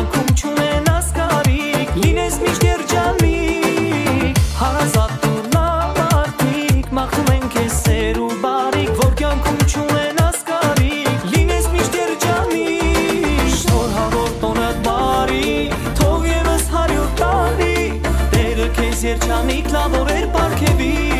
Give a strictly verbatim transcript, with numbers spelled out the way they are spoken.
կյանքում չունենաս կարիք, լինես միշտ երջանիկ, հարազատ տունավ արդիկ, մաղթում են քեզ սեր ու բարիք, որ կյանքում չունենաս կարիք, լինես միշտ երջանիկ, շնորհ հավոր տոնդ բարի, թող ևս հարյուր տարի, Տերը քեզ երջանիկ լավ օրեր պարգևի